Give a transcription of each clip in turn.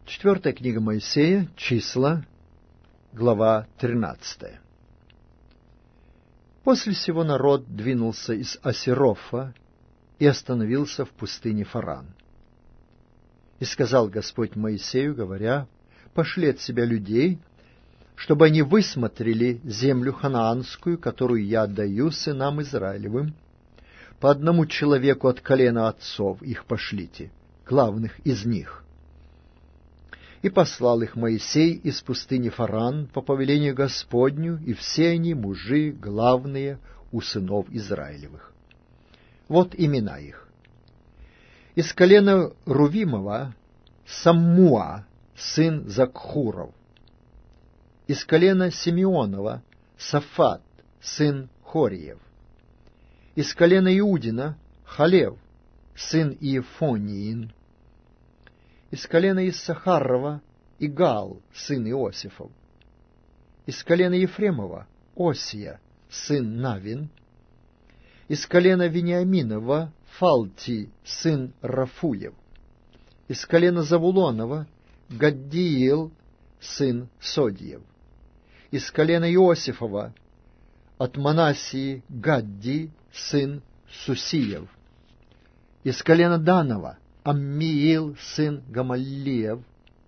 Четвертая книга Моисея, Числа, глава 13. После сего народ двинулся из Асерофа и остановился в пустыне Фаран. И сказал Господь Моисею, говоря: «Пошли от себя людей, чтобы они высмотрели землю ханаанскую, которую я отдаю сынам Израилевым. По одному человеку от колена отцов их пошлите, главных из них». И послал их Моисей из пустыни Фаран по повелению Господню, и все они мужи главные у сынов Израилевых. Вот имена их. Из колена Рувимова Саммуа, сын Закхуров. Из колена Симеонова Сафат, сын Хориев. Из колена Иудина Халев, сын Иефониин. Из колена Иссахарова Игал, сын Иосифов. Из колена Ефремова Осия, сын Навин. Из колена Вениаминова Фалти, сын Рафуев. Из колена Завулонова Гаддиил, сын Содиев. Из колена Иосифова от Манассии Гадди, сын Сусиев. Из колена Данова Аммиил, сын Гамаллиев.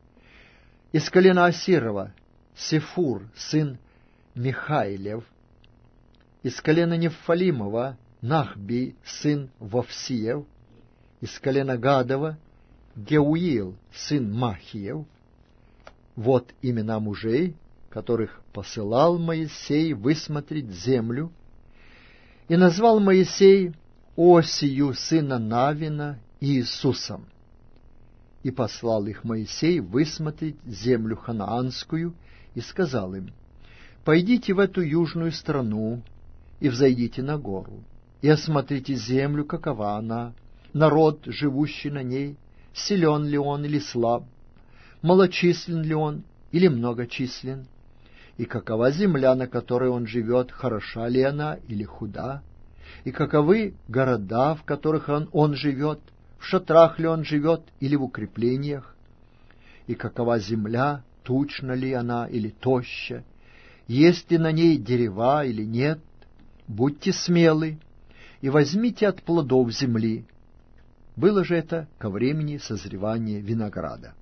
Из колена Асирова Сефур, сын Михайлев. Из колена Нефалимова Нахби, сын Вовсиев. Из колена Гадова Геуил, сын Махиев. Вот имена мужей, которых посылал Моисей высмотреть землю. И назвал Моисей Осию, сына Навина, Иисусом. И послал их Моисей высмотреть землю ханаанскую, и сказал им: «Пойдите в эту южную страну, и взойдите на гору, и осмотрите землю, какова она, народ, живущий на ней, силен ли он или слаб, малочислен ли он или многочислен, и какова земля, на которой он живет, хороша ли она или худа, и каковы города, в которых он живет, в шатрах ли он живет или в укреплениях, и какова земля, тучна ли она или тоща, есть ли на ней дерева или нет, будьте смелы и возьмите от плодов земли». Было же это ко времени созревания винограда.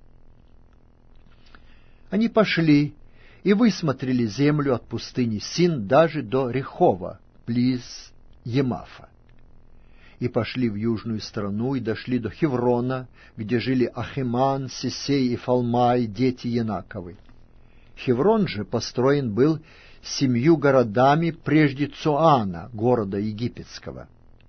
Они пошли и высмотрели землю от пустыни Син даже до Рехова, близ Емафа. И пошли в южную страну, и дошли до Хеврона, где жили Ахиман, Сесей и Фалмай, дети Янаковы. Хеврон же построен был 7 городами прежде Цоана, города египетского.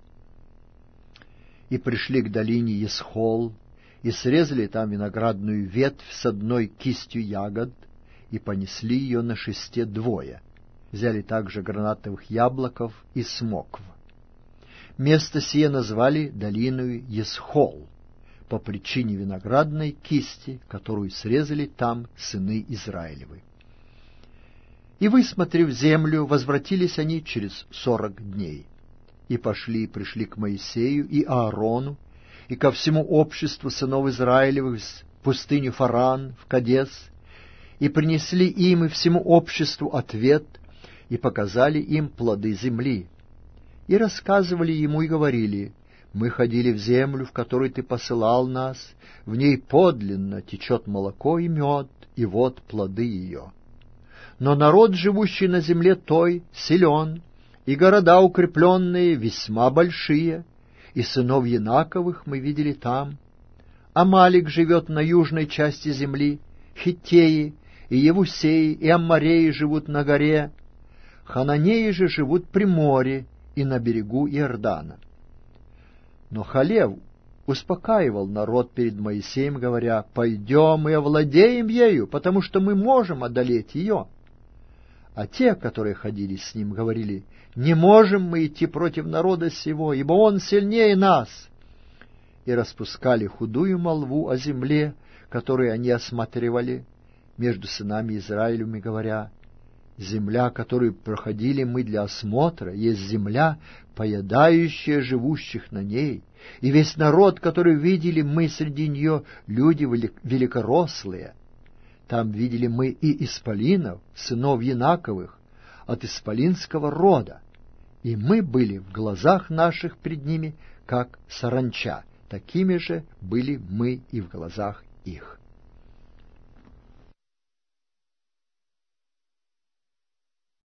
И пришли к долине Есхол, и срезали там виноградную ветвь с одной кистью ягод, и понесли ее на шесте двое. Взяли также гранатовых яблоков и смокв. Место сие назвали долиною Есхол, по причине виноградной кисти, которую срезали там сыны Израилевы. И, высмотрев землю, возвратились они через 40 дней. И пошли и пришли к Моисею и Аарону, и ко всему обществу сынов Израилевых в пустыню Фаран, в Кадес, и принесли им и всему обществу ответ, и показали им плоды земли. И рассказывали ему и говорили: «Мы ходили в землю, в которой ты посылал нас, в ней подлинно течет молоко и мед, и вот плоды ее. Но народ, живущий на земле той, силен, и города укрепленные весьма большие, и сынов Янаковых мы видели там. Амалик живет на южной части земли, Хиттеи, и Евусеи, и Аммореи живут на горе, Хананеи же живут при море и на берегу Иордана». Но Халев успокаивал народ перед Моисеем, говоря: «Пойдем и овладеем ею, потому что мы можем одолеть ее». А те, которые ходили с ним, говорили: «Не можем мы идти против народа сего, ибо он сильнее нас». И распускали худую молву о земле, которую они осматривали, между сынами Израилевыми, говоря: Земля, которую проходили мы для осмотра, есть земля, поедающая живущих на ней, и весь народ, который видели мы среди нее, люди великорослые. Там видели мы и исполинов, сынов Янаковых, от исполинского рода, и мы были в глазах наших пред ними, как саранча, такими же были мы и в глазах их.